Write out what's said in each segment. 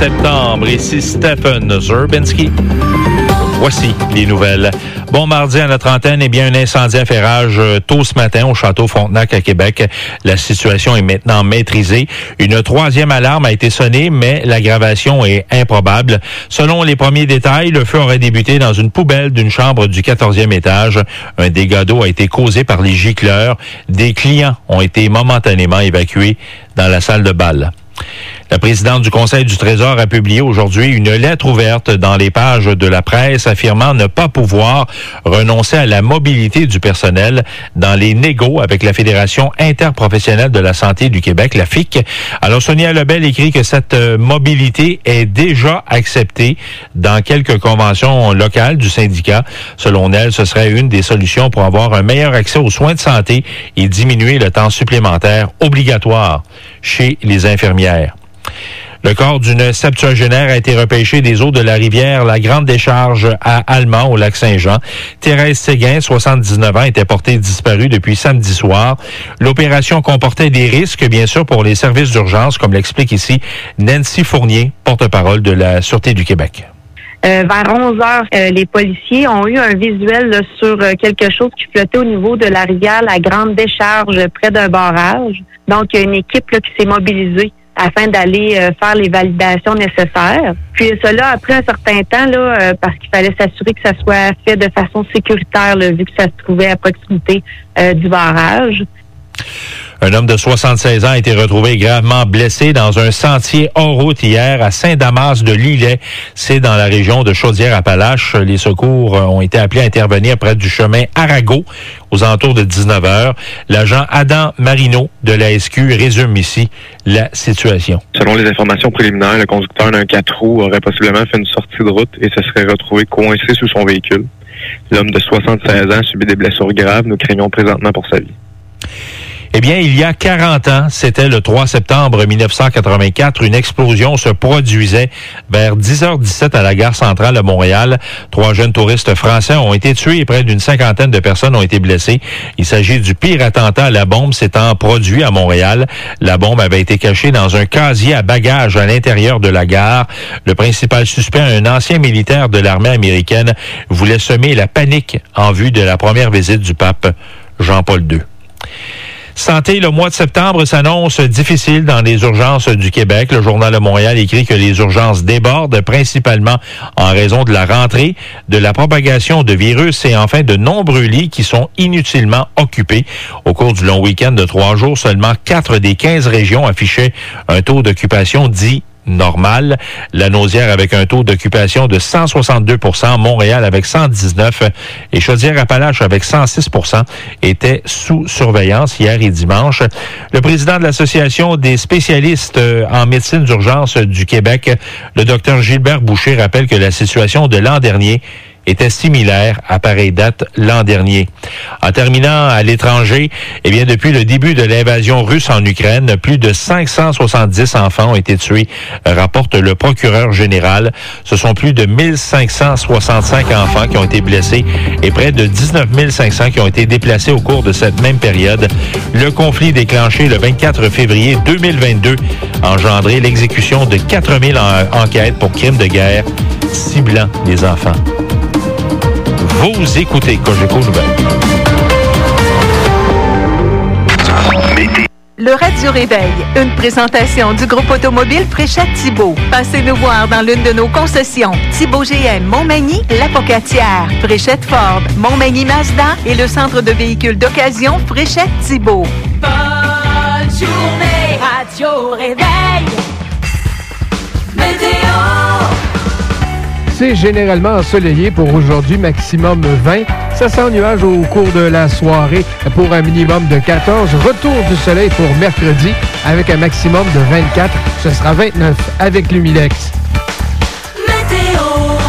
septembre. Ici Stephen Zerbinski. Voici les nouvelles. Bon mardi à notre antenne, un incendie à ferrage tôt ce matin au Château Frontenac à Québec. La situation est maintenant maîtrisée. Une troisième alarme a été sonnée, mais l'aggravation est improbable. Selon les premiers détails, le feu aurait débuté dans une poubelle d'une chambre du 14e étage. Un dégât d'eau a été causé par les gicleurs. Des clients ont été momentanément évacués dans la salle de bal. La présidente du Conseil du Trésor a publié aujourd'hui une lettre ouverte dans les pages de la presse affirmant ne pas pouvoir renoncer à la mobilité du personnel dans les négos avec la Fédération interprofessionnelle de la santé du Québec, la FIC. Alors, Sonia Lebel écrit que cette mobilité est déjà acceptée dans quelques conventions locales du syndicat. Selon elle, ce serait une des solutions pour avoir un meilleur accès aux soins de santé et diminuer le temps supplémentaire obligatoire chez les infirmières. Le corps d'une septuagénaire a été repêché des eaux de la rivière La Grande Décharge à Allemand, au lac Saint-Jean. Thérèse Séguin, 79 ans, était portée disparue depuis samedi soir. L'opération comportait des risques, bien sûr, pour les services d'urgence, comme l'explique ici Nancy Fournier, porte-parole de la Sûreté du Québec. Vers 11 heures, les policiers ont eu un visuel là, sur quelque chose qui flottait au niveau de la rivière La Grande Décharge, près d'un barrage. Donc, il y a une équipe là, qui s'est mobilisée afin d'aller faire les validations nécessaires. Puis cela, après un certain temps, là, parce qu'il fallait s'assurer que ça soit fait de façon sécuritaire, là, vu que ça se trouvait à proximité du barrage. Un homme de 76 ans a été retrouvé gravement blessé dans un sentier hors route hier à Saint-Damas-de-Lillet. C'est dans la région de Chaudière-Appalaches. Les secours ont été appelés à intervenir près du chemin Arago aux alentours de 19h. L'agent Adam Marino de la SQ résume ici la situation. Selon les informations préliminaires, le conducteur d'un 4 roues aurait possiblement fait une sortie de route et se serait retrouvé coincé sous son véhicule. L'homme de 76 ans subit des blessures graves. Nous craignons présentement pour sa vie. Eh bien, il y a 40 ans, c'était le 3 septembre 1984, une explosion se produisait vers 10h17 à la gare centrale à Montréal. 3 jeunes touristes français ont été tués et près d'une cinquantaine de personnes ont été blessées. Il s'agit du pire attentat à la bombe s'étant produit à Montréal. La bombe avait été cachée dans un casier à bagages à l'intérieur de la gare. Le principal suspect, un ancien militaire de l'armée américaine, voulait semer la panique en vue de la première visite du pape Jean-Paul II. Santé, le mois de septembre s'annonce difficile dans les urgences du Québec. Le Journal de Montréal écrit que les urgences débordent principalement en raison de la rentrée, de la propagation de virus et enfin de nombreux lits qui sont inutilement occupés. Au cours du long week-end de 3 jours, seulement 4 des 15 régions affichaient un taux d'occupation dit normal. La Naudière avec un taux d'occupation de 162%, Montréal avec 119% et Chaudière-Appalaches avec 106% étaient sous surveillance hier et dimanche. Le président de l'Association des spécialistes en médecine d'urgence du Québec, le docteur Gilbert Boucher, rappelle que la situation de l'an dernier était similaire à pareille date l'an dernier. En terminant à l'étranger, eh bien, depuis le début de l'invasion russe en Ukraine, plus de 570 enfants ont été tués, rapporte le procureur général. Ce sont plus de 1565 enfants qui ont été blessés et près de 19 500 qui ont été déplacés au cours de cette même période. Le conflit déclenché le 24 février 2022 a engendré l'exécution de 4000 enquêtes pour crimes de guerre ciblant les enfants. Vous écoutez Cogeco Nouvelles. Le raid du réveil, une présentation du groupe automobile Fréchette-Thibault. Passez nous voir dans l'une de nos concessions. Thibault GM, Montmagny, La Pocatière, Fréchette Ford, Montmagny Mazda et le centre de véhicules d'occasion Fréchette-Thibault. Bonne journée, Radio Réveil. Météo. C'est généralement ensoleillé pour aujourd'hui, maximum 20. Ça sent nuage au cours de la soirée pour un minimum de 14. Retour du soleil pour mercredi avec un maximum de 24. Ce sera 29 avec l'Humilex. Météo,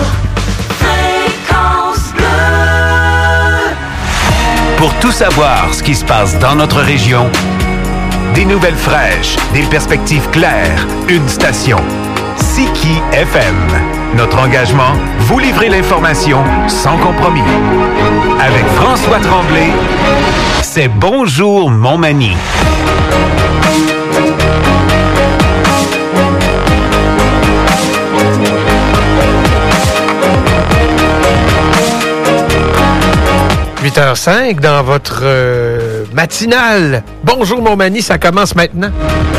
Fréquence Bleue. Pour tout savoir ce qui se passe dans notre région, des nouvelles fraîches, des perspectives claires, une station. Siki FM. Notre engagement, vous livrer l'information sans compromis. Avec François Tremblay, c'est Bonjour Montmagny. 8h05 dans votre matinale. Bonjour Montmagny, ça commence maintenant.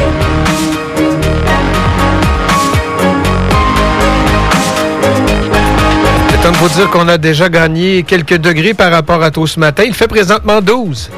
C'est temps de vous dire qu'on a déjà gagné quelques degrés par rapport à tôt ce matin. Il fait présentement 12.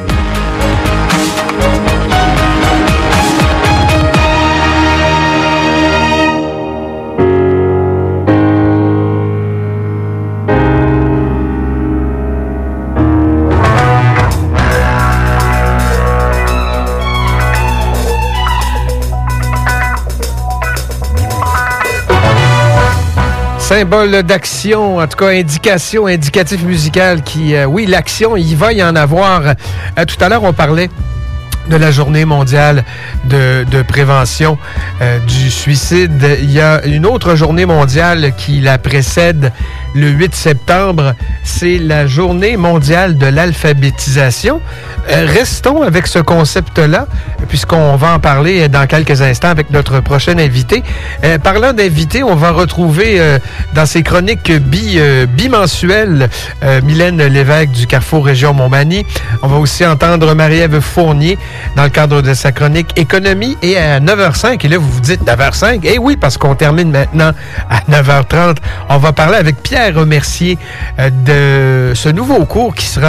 Symbole d'action, en tout cas indicatif musical qui, oui, l'action, il va y en avoir. Tout à l'heure, on parlait de la journée mondiale de prévention du suicide. Il y a une autre journée mondiale qui la précède le 8 septembre. C'est la journée mondiale de l'alphabétisation. Restons avec ce concept-là, puisqu'on va en parler dans quelques instants avec notre prochain invité. Parlant d'invité, on va retrouver dans ses chroniques bimensuelles Mylène Lévesque du Carrefour Région Montmagny. On va aussi entendre Marie-Ève Fournier dans le cadre de sa chronique Économie. Et à 9h05, et là vous vous dites 9h05, eh oui, parce qu'on termine maintenant à 9h30, on va parler avec Pierre Mercier de ce nouveau cours qui sera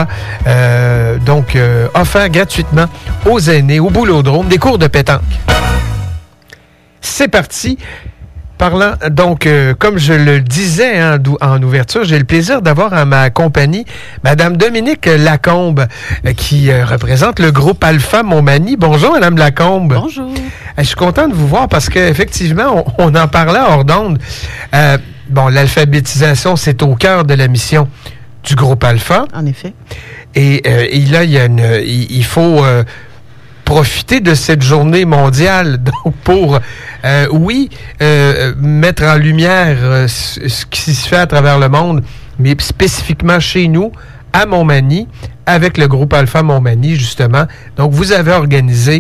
offert gratuitement aux aînés au Boulodrome, des cours de pétanque. C'est parti. Parlant, donc, comme je le disais en ouverture, j'ai le plaisir d'avoir à ma compagnie Madame Dominique Lacombe, qui représente le groupe Alpha Montmagny. Bonjour, Madame Lacombe. Bonjour. Je suis content de vous voir parce qu'effectivement, on en parlait hors d'onde. L'alphabétisation, c'est au cœur de la mission du groupe Alpha. En effet. Et là, il faut profiter de cette journée mondiale donc pour, mettre en lumière ce qui se fait à travers le monde, mais spécifiquement chez nous, à Montmagny, avec le groupe Alpha Montmagny, justement. Donc, vous avez organisé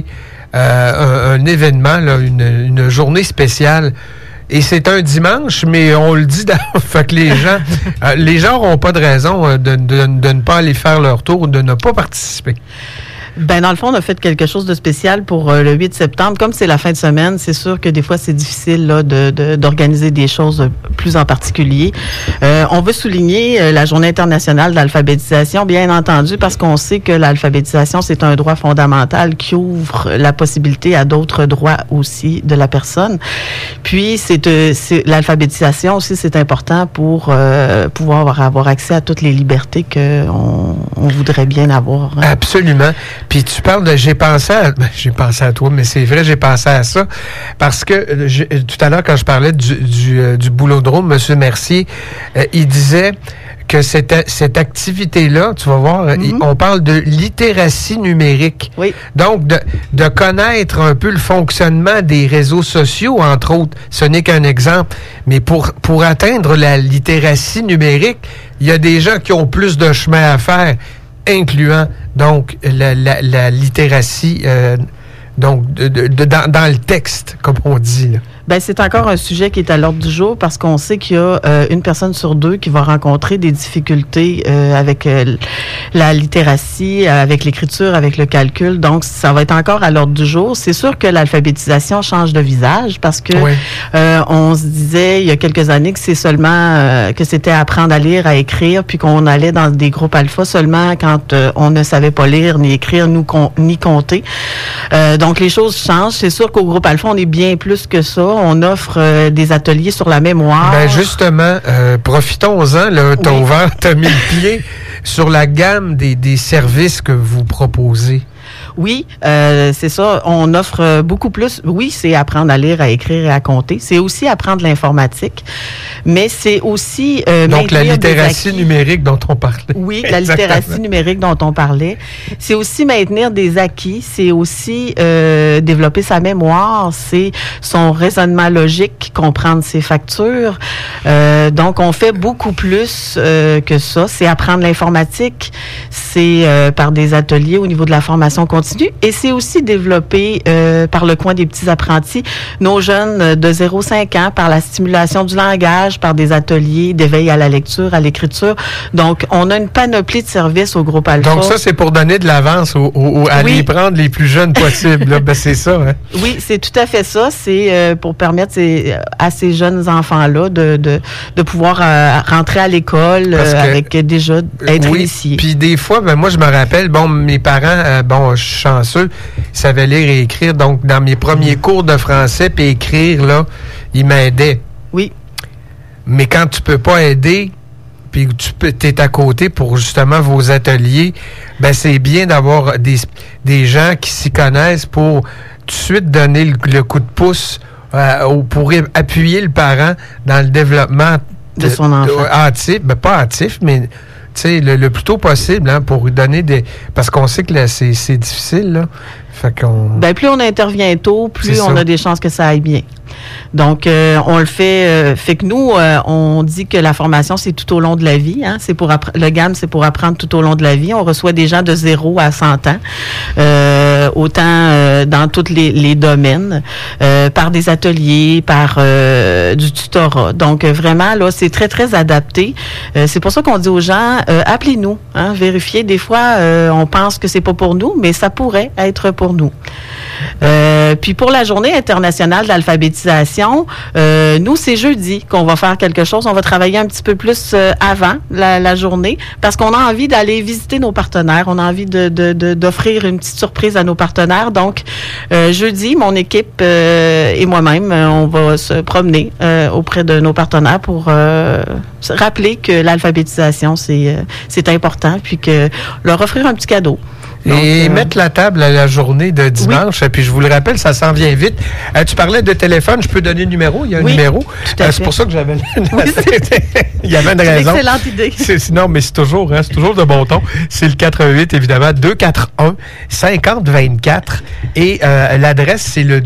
un événement, là, une journée spéciale. Et c'est un dimanche, mais on le dit fait que les gens n'auront pas de raison de ne pas aller faire leur tour, de ne pas participer. Ben dans le fond, on a fait quelque chose de spécial pour le 8 septembre. Comme c'est la fin de semaine, c'est sûr que des fois, c'est difficile là, d'organiser des choses plus en particulier. On veut souligner la Journée internationale d'alphabétisation, bien entendu, parce qu'on sait que l'alphabétisation, c'est un droit fondamental qui ouvre la possibilité à d'autres droits aussi de la personne. Puis, l'alphabétisation aussi, c'est important pour pouvoir avoir accès à toutes les libertés qu'on voudrait bien avoir. Hein. Absolument. Puis tu parles de j'ai pensé à toi, mais c'est vrai, j'ai pensé à ça parce que tout à l'heure quand je parlais du Boulodrome, M. Mercier, il disait que cette activité-là, tu vas voir, on parle de littératie numérique. Oui. Donc, de connaître un peu le fonctionnement des réseaux sociaux, entre autres. Ce n'est qu'un exemple. Mais pour atteindre la littératie numérique, il y a des gens qui ont plus de chemin à faire, incluant donc la littératie dans le texte, comme on dit, là. Ben c'est encore un sujet qui est à l'ordre du jour parce qu'on sait qu'il y a une personne sur deux qui va rencontrer des difficultés avec la littératie, avec l'écriture, avec le calcul. Donc, ça va être encore à l'ordre du jour. C'est sûr que l'alphabétisation change de visage parce que on se disait il y a quelques années que c'est seulement que c'était apprendre à lire, à écrire, puis qu'on allait dans des groupes alpha seulement quand on ne savait pas lire, ni écrire, ni compter. Donc, les choses changent. C'est sûr qu'au groupe alpha, on est bien plus que ça. On offre des ateliers sur la mémoire. Ben justement, profitons-en. Là, t'as mis le pied sur la gamme des services que vous proposez. Oui, c'est ça. On offre beaucoup plus. Oui, c'est apprendre à lire, à écrire et à compter. C'est aussi apprendre l'informatique, mais c'est aussi donc la littératie numérique dont on parlait. Oui, la littératie numérique dont on parlait. C'est aussi maintenir des acquis. C'est aussi développer sa mémoire. C'est son raisonnement logique, comprendre ses factures. Donc, on fait beaucoup plus que ça. C'est apprendre l'informatique. C'est par des ateliers au niveau de la formation formation continue. Et c'est aussi développé par le coin des petits apprentis, nos jeunes de 0-5 ans, par la stimulation du langage, par des ateliers d'éveil à la lecture, à l'écriture. Donc, on a une panoplie de services au groupe Alpha. Donc ça, c'est pour donner de l'avance à les prendre les plus jeunes possibles. Là. Ben, c'est ça. Hein? Oui, c'est tout à fait ça. C'est pour permettre à ces jeunes enfants-là de pouvoir rentrer à l'école avec déjà être initiés. Puis des fois, ben, moi, je me rappelle, mes parents, je suis chanceux, ils savaient lire et écrire. Donc, dans mes premiers cours de français, puis écrire, là, ils m'aidaient. Oui. Mais quand tu peux pas aider, puis tu es à côté pour justement vos ateliers, ben c'est bien d'avoir des gens qui s'y connaissent pour tout de suite donner le coup de pouce pour appuyer le parent dans le développement de son enfant. Hâtif, ben pas hâtif, mais le plus tôt possible, hein, pour lui donner parce qu'on sait que là, c'est difficile, là. Fait qu'on... Ben, plus on intervient tôt, plus on a des chances que ça aille bien. Donc, on le fait. Fait que nous, on dit que la formation, c'est tout au long de la vie. Hein, c'est pour le GAM, c'est pour apprendre tout au long de la vie. On reçoit des gens de 0 à 100 ans, autant dans tous les domaines, par des ateliers, par du tutorat. Donc, vraiment, là, c'est très, très adapté. C'est pour ça qu'on dit aux gens, appelez-nous, hein, vérifiez. Des fois, on pense que c'est pas pour nous, mais ça pourrait être pour nous. Puis pour la journée internationale de l'alphabétisation, nous, c'est jeudi qu'on va faire quelque chose. On va travailler un petit peu plus avant la journée parce qu'on a envie d'aller visiter nos partenaires. On a envie d'offrir une petite surprise à nos partenaires. Donc, jeudi, mon équipe et moi-même, on va se promener auprès de nos partenaires pour se rappeler que l'alphabétisation, c'est important, puis que leur offrir un petit cadeau. Donc, et mettre la table à la journée de dimanche, puis je vous le rappelle, ça s'en vient vite. Tu parlais de téléphone, je peux donner le numéro? Il y a un numéro. C'est pour ça que j'avais... Il y avait une raison. C'est une excellente idée. Non, mais c'est toujours de bon ton. C'est le 88, évidemment, 241-5024. Et l'adresse, c'est le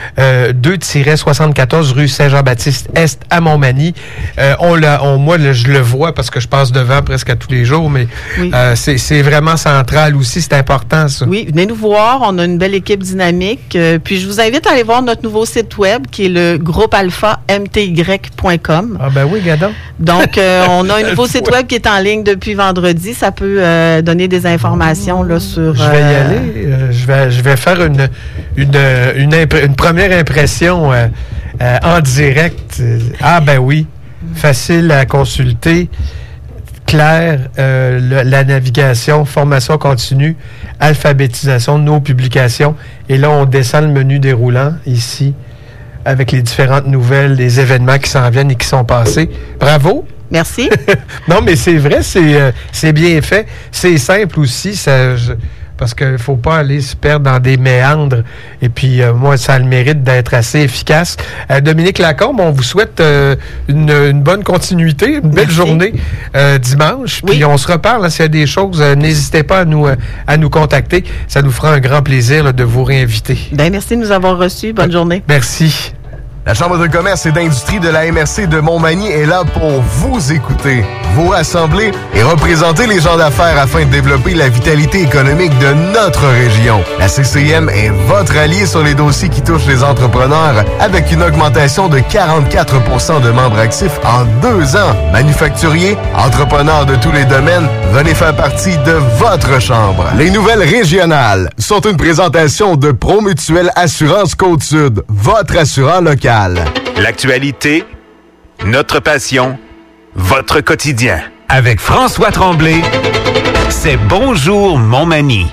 2-74 rue Saint-Jean-Baptiste-Est à Montmagny. Moi, je le vois parce que je passe devant presque à tous les jours, mais c'est vraiment central aussi. C'est important, ça. Oui, venez nous voir. On a une belle équipe dynamique. Puis, je vous invite à aller voir notre nouveau site web qui est le groupealphamty.com. Ah, ben oui, gadon. Donc, on a un nouveau site web qui est en ligne depuis vendredi. Ça peut donner des informations là, sur... Je vais y aller. Je vais faire une première impression en direct. Ah, ben oui. Facile à consulter. Claire, la navigation, formation continue, alphabétisation, nos publications. Et là, on descend le menu déroulant ici avec les différentes nouvelles, les événements qui s'en viennent et qui sont passés. Bravo! Merci. Non, mais c'est vrai, c'est bien fait. C'est simple aussi, parce qu'il ne faut pas aller se perdre dans des méandres. Et puis, moi, ça a le mérite d'être assez efficace. Dominique Lacombe, on vous souhaite une bonne continuité, une belle journée dimanche. Puis, on se reparle. Hein, s'il y a des choses, n'hésitez pas à nous contacter. Ça nous fera un grand plaisir là, de vous réinviter. Bien, merci de nous avoir reçus. Bonne journée. Merci. La Chambre de commerce et d'industrie de la MRC de Montmagny est là pour vous écouter, vous rassembler et représenter les gens d'affaires afin de développer la vitalité économique de notre région. La CCM est votre allié sur les dossiers qui touchent les entrepreneurs avec une augmentation de 44 % de membres actifs en 2 ans. Manufacturiers, entrepreneurs de tous les domaines, venez faire partie de votre chambre. Les nouvelles régionales sont une présentation de Promutuelle Assurance Côte-Sud, votre assureur local. L'actualité, notre passion, votre quotidien. Avec François Tremblay, c'est Bonjour Montmagny.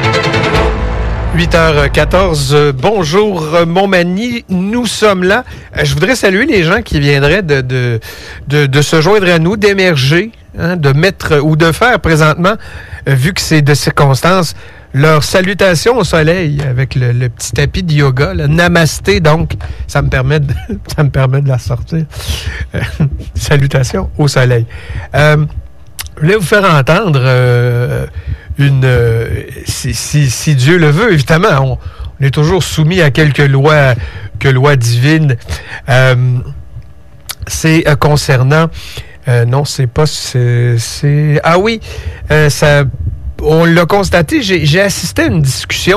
8h14, bonjour Montmagny, nous sommes là. Je voudrais saluer les gens qui viendraient de se joindre à nous, d'émerger, hein, de mettre ou de faire présentement, vu que c'est de circonstances, leur salutation au soleil avec le petit tapis de yoga, le namasté, donc ça me permet de la sortir. Salutations au soleil. Je voulais vous faire entendre si Dieu le veut, évidemment, on est toujours soumis à quelques lois divines. C'est concernant... non, c'est pas... Ah oui, ça... on l'a constaté, j'ai assisté à une discussion